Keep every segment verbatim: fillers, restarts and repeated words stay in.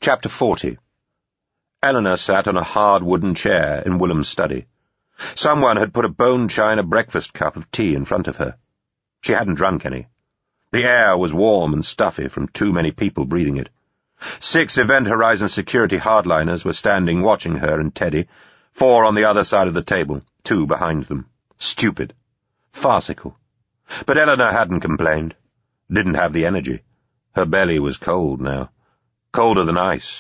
Chapter forty. Eleanor sat on a hard wooden chair in Willem's study. Someone had put a bone china breakfast cup of tea in front of her. She hadn't drunk any. The air was warm and stuffy from too many people breathing it. Six Event Horizon security hardliners were standing watching her and Teddy, four on the other side of the table, two behind them. Stupid. Farcical. But Eleanor hadn't complained. Didn't have the energy. Her belly was cold now. Colder than ice.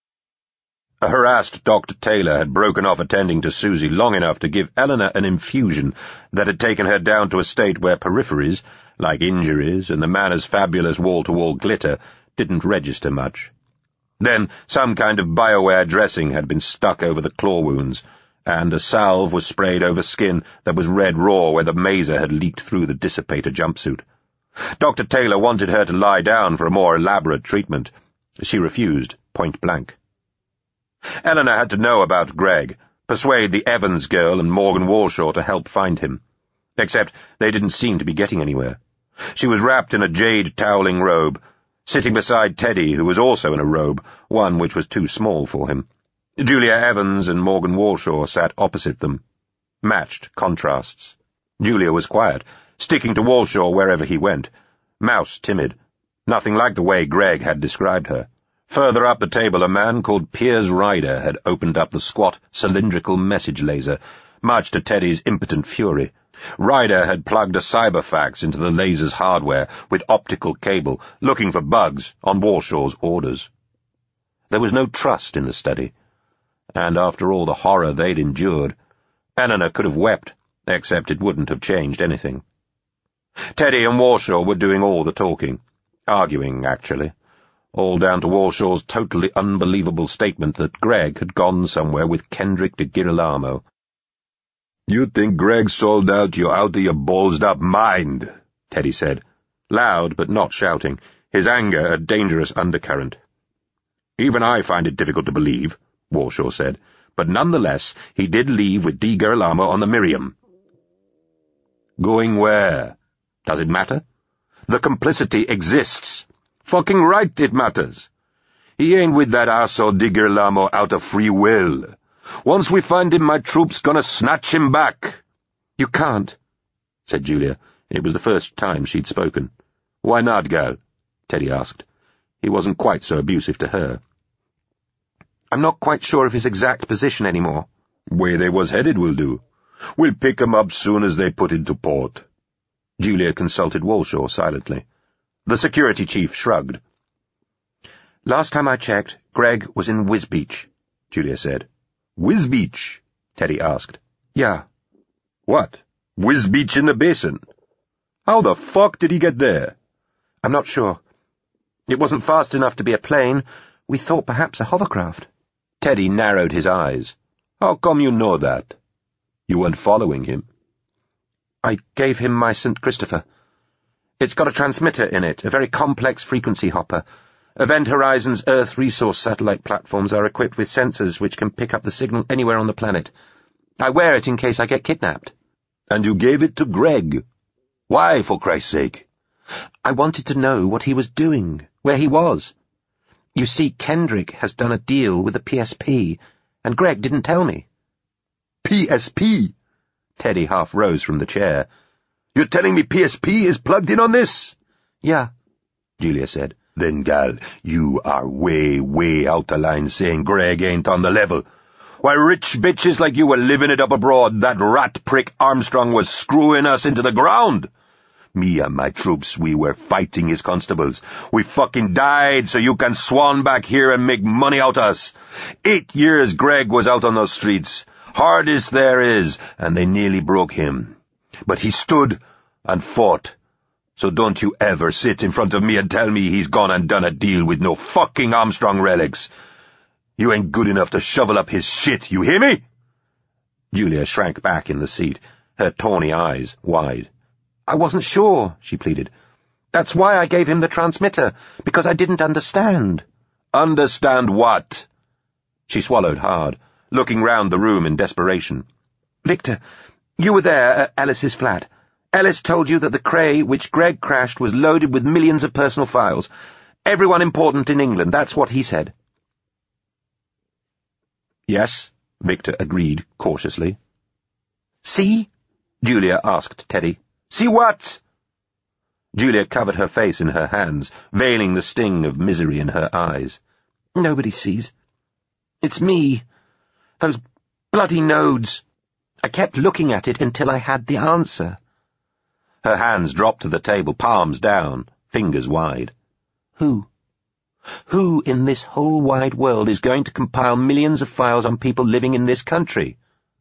A harassed Doctor Taylor had broken off attending to Susie long enough to give Eleanor an infusion that had taken her down to a state where peripheries, like injuries and the Manor's fabulous wall-to-wall glitter, didn't register much. Then some kind of BioWare dressing had been stuck over the claw wounds, and a salve was sprayed over skin that was red raw where the mazer had leaked through the dissipator jumpsuit. Doctor Taylor wanted her to lie down for a more elaborate treatment. She refused, point blank. Eleanor had to know about Greg, persuade the Evans girl and Morgan Walshaw to help find him. Except they didn't seem to be getting anywhere. She was wrapped in a jade toweling robe, sitting beside Teddy, who was also in a robe, one which was too small for him. Julia Evans and Morgan Walshaw sat opposite them. Matched contrasts. Julia was quiet, sticking to Walshaw wherever he went. Mouse timid. Nothing like the way Greg had described her. Further up the table, a man called Piers Ryder had opened up the squat, cylindrical message laser, much to Teddy's impotent fury. Ryder had plugged a cyberfax into the laser's hardware with optical cable, looking for bugs on Walshaw's orders. There was no trust in the study, and after all the horror they'd endured, Eleanor could have wept, except it wouldn't have changed anything. Teddy and Walshaw were doing all the talking. Arguing, actually. All down to Walshaw's totally unbelievable statement that Greg had gone somewhere with Kendrick de Girolamo. "You think Greg sold out you out of your ballsed-up mind," Teddy said, loud but not shouting, his anger a dangerous undercurrent. "Even I find it difficult to believe," Walshaw said, "but nonetheless he did leave with de Girolamo on the Miriam." "Going where?" "Does it matter? The complicity exists." "Fucking right it matters. He ain't with that arsehole de Girolamo out of free will. Once we find him, my troops gonna snatch him back." "You can't," said Julia. It was the first time she'd spoken. "Why not, gal?" Teddy asked. He wasn't quite so abusive to her. "I'm not quite sure of his exact position anymore." "Way they was headed will do. We'll pick 'em up soon as they put into port." Julia consulted Walshaw silently. The security chief shrugged. "Last time I checked, Greg was in Wisbeach," Julia said. "Wisbeach?" Teddy asked. "Yeah." "What? Wisbeach in the basin? How the fuck did he get there?" "I'm not sure. It wasn't fast enough to be a plane. We thought perhaps a hovercraft." Teddy narrowed his eyes. "How come you know that? You weren't following him?" "I gave him my Saint Christopher. It's got a transmitter in it, a very complex frequency hopper. Event Horizon's Earth resource satellite platforms are equipped with sensors which can pick up the signal anywhere on the planet. I wear it in case I get kidnapped." "And you gave it to Greg? Why, for Christ's sake?" "I wanted to know what he was doing, where he was. You see, Kendrick has done a deal with the P S P, and Greg didn't tell me." P S P? Teddy half rose from the chair. "You're telling me P S P is plugged in on this?" "Yeah," Julia said. "Then, gal, you are way, way out of line saying Greg ain't on the level. Why, rich bitches like you were living it up abroad, that rat prick Armstrong was screwing us into the ground. Me and my troops, we were fighting his constables. We fucking died so you can swan back here and make money out of us. Eight years Greg was out on those streets. Hardest there is, and they nearly broke him. But he stood and fought. So don't you ever sit in front of me and tell me he's gone and done a deal with no fucking Armstrong relics. You ain't good enough to shovel up his shit, you hear me?" Julia shrank back in the seat, her tawny eyes wide. "I wasn't sure," she pleaded. "That's why I gave him the transmitter, because I didn't understand." "Understand what?" She swallowed hard, looking round the room in desperation. "Victor, you were there at Ellis's flat. Ellis told you that the Cray which Greg crashed was loaded with millions of personal files. Everyone important in England, that's what he said." Yes, Victor agreed cautiously. See? Julia asked Teddy. See what? Julia covered her face in her hands, veiling the sting of misery in her eyes. Nobody sees. It's me. Those bloody nodes. I kept looking at it until I had the answer. Her hands dropped to the table, palms down, fingers wide. Who? Who in this whole wide world is going to compile millions of files on people living in this country?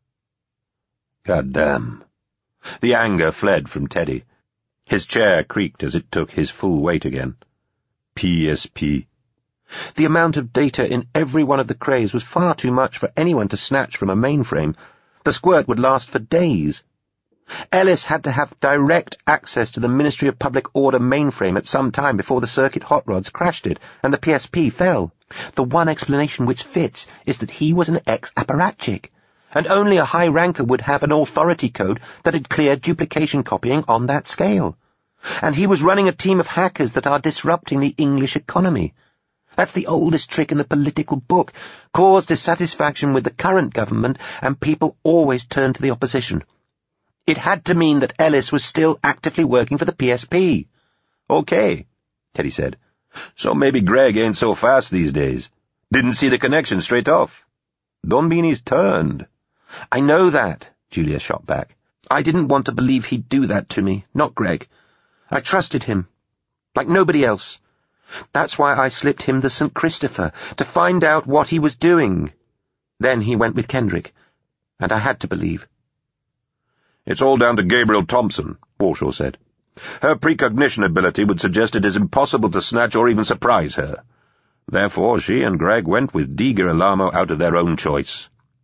God damn. The anger fled from Teddy. His chair creaked as it took his full weight again. P S P. The amount of data in every one of the crays was far too much for anyone to snatch from a mainframe. The squirt would last for days. Ellis had to have direct access to the Ministry of Public Order mainframe at some time before the circuit hot rods crashed it and the P S P fell. The one explanation which fits is that he was an ex-apparatchik, and only a high ranker would have an authority code that had cleared duplication copying on that scale. And he was running a team of hackers that are disrupting the English economy. That's the oldest trick in the political book. Cause dissatisfaction with the current government, and people always turn to the opposition. It had to mean that Ellis was still actively working for the P S P. Okay, Teddy said. So maybe Greg ain't so fast these days. Didn't see the connection straight off. Don't mean he's turned. I know that, Julia shot back. I didn't want to believe he'd do that to me, not Greg. I trusted him, like nobody else. That's why I slipped him the Saint Christopher, to find out what he was doing. Then he went with Kendrick, and I had to believe. It's all down to Gabriel Thompson, Warshaw said. Her precognition ability would suggest it is impossible to snatch or even surprise her. Therefore, she and Greg went with Di Girolamo out of their own choice.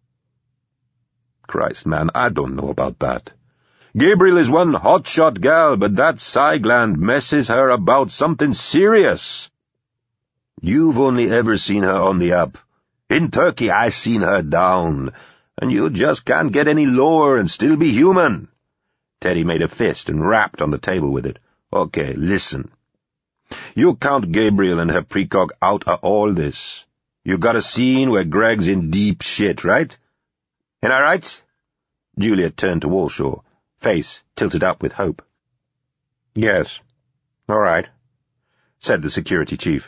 Christ, man, I don't know about that. Gabriel is one hotshot gal, but that Cygland messes her about something serious. You've only ever seen her on the up. In Turkey, I seen her down, and you just can't get any lower and still be human. Teddy made a fist and rapped on the table with it. Okay, listen. You count Gabriel and her precog out of all this. You got a scene where Greg's in deep shit, right? Am I right? Julia turned to Warshaw, face tilted up with hope. Yes, all right, said the security chief.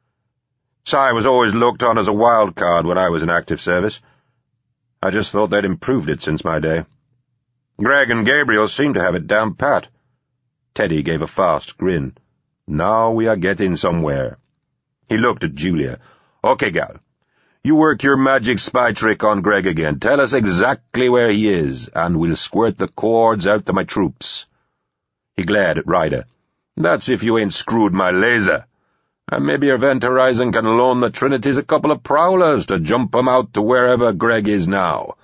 Cy was always looked on as a wild card when I was in active service. I just thought they'd improved it since my day. Greg and Gabriel seem to have it down pat. Teddy gave a fast grin. Now we are getting somewhere. He looked at Julia. Okay, gal. You work your magic spy trick on Greg again. Tell us exactly where he is, and we'll squirt the cords out to my troops. He glared at Ryder. That's if you ain't screwed my laser. And maybe Event Horizon can loan the Trinities a couple of prowlers to jump 'em out to wherever Greg is now.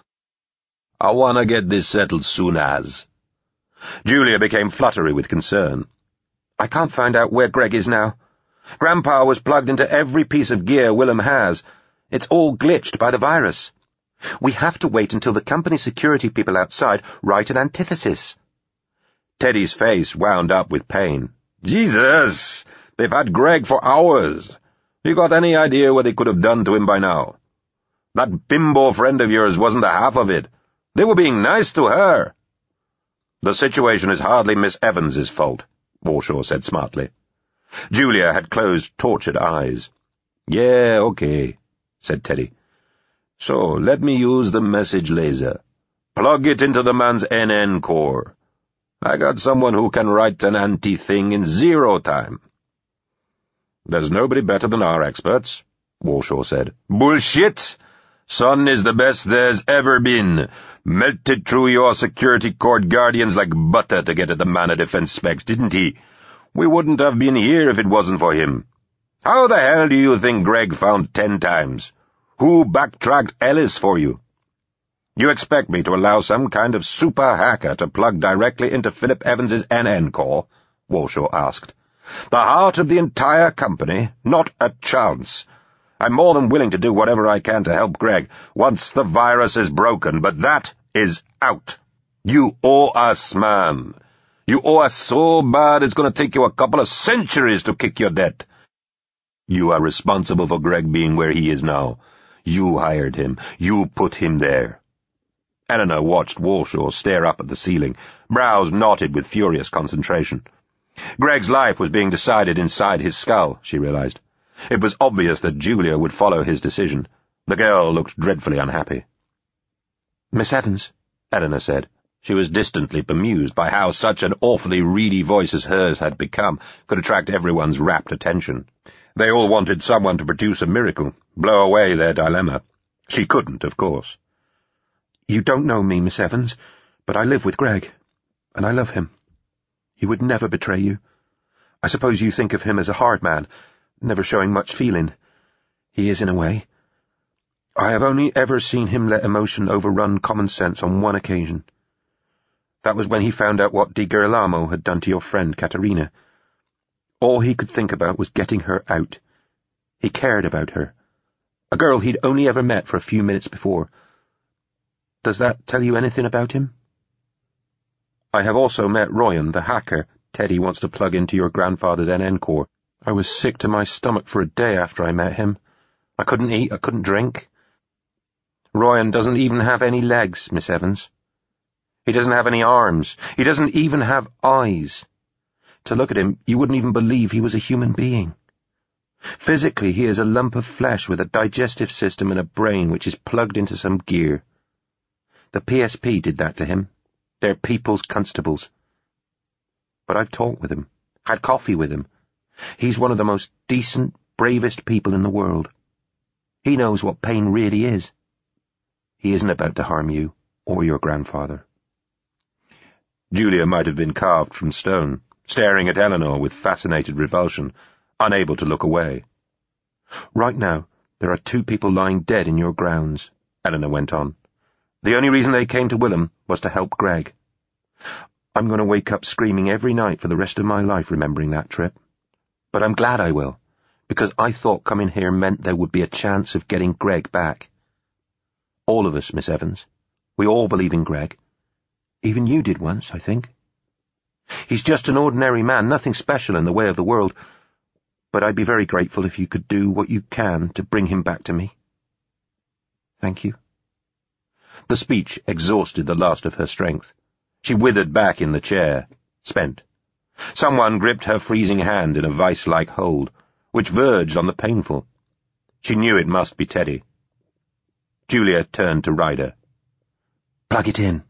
I want to get this settled soon as. Julia became fluttery with concern. I can't find out where Greg is now. Grandpa was plugged into every piece of gear Willem has. It's all glitched by the virus. We have to wait until the company security people outside write an antithesis. Teddy's face wound up with pain. Jesus! They've had Greg for hours. You got any idea what they could have done to him by now? That bimbo friend of yours wasn't the half of it. They were being nice to her. The situation is hardly Miss Evans's fault, Warshaw said smartly. Julia had closed, tortured eyes. Yeah, okay, said Teddy. So, let me use the message laser. Plug it into the man's N N core. I got someone who can write an anti-thing in zero time. There's nobody better than our experts, Warshaw said. Bullshit! Son is the best there's ever been. Melted through your security court guardians like butter to get at the man of defense specs, didn't he? We wouldn't have been here if it wasn't for him. How the hell do you think Greg found ten times? Who backtracked Ellis for you? You expect me to allow some kind of super hacker to plug directly into Philip Evans's N N core? Warshaw asked. The heart of the entire company? Not a chance. I'm more than willing to do whatever I can to help Greg once the virus is broken, but that is out. You owe us, man. You owe us so bad it's going to take you a couple of centuries to kick your debt. You are responsible for Greg being where he is now. You hired him. You put him there. Eleanor watched Walshaw stare up at the ceiling, brows knotted with furious concentration. Greg's life was being decided inside his skull, she realized. It was obvious that Julia would follow his decision. The girl looked dreadfully unhappy. "Miss Evans," Eleanor said. She was distantly bemused by how such an awfully reedy voice as hers had become could attract everyone's rapt attention. They all wanted someone to produce a miracle, blow away their dilemma. She couldn't, of course. "You don't know me, Miss Evans, but I live with Greg, and I love him. He would never betray you. I suppose you think of him as a hard man, never showing much feeling. He is in a way. I have only ever seen him let emotion overrun common sense on one occasion. That was when he found out what Di Girolamo had done to your friend Caterina. All he could think about was getting her out. He cared about her, a girl he'd only ever met for a few minutes before. Does that tell you anything about him? I have also met Royan, the hacker Teddy wants to plug into your grandfather's N N core. I was sick to my stomach for a day after I met him. I couldn't eat, I couldn't drink. Royan doesn't even have any legs, Miss Evans. He doesn't have any arms. He doesn't even have eyes. To look at him, you wouldn't even believe he was a human being. Physically, he is a lump of flesh with a digestive system and a brain which is plugged into some gear. The P S P did that to him. They're people's constables. But I've talked with him, had coffee with him. He's one of the most decent, bravest people in the world. He knows what pain really is. He isn't about to harm you or your grandfather." Julia might have been carved from stone, staring at Eleanor with fascinated revulsion, unable to look away. "Right now, there are two people lying dead in your grounds," Eleanor went on. "The only reason they came to Willem was to help Greg. I'm going to wake up screaming every night for the rest of my life remembering that trip. But I'm glad I will, because I thought coming here meant there would be a chance of getting Greg back. All of us, Miss Evans. We all believe in Greg. Even you did once, I think. He's just an ordinary man, nothing special in the way of the world, but I'd be very grateful if you could do what you can to bring him back to me. Thank you." The speech exhausted the last of her strength. She withered back in the chair, spent. Someone gripped her freezing hand in a vice-like hold, which verged on the painful. She knew it must be Teddy. Julia turned to Ryder. "Plug it in."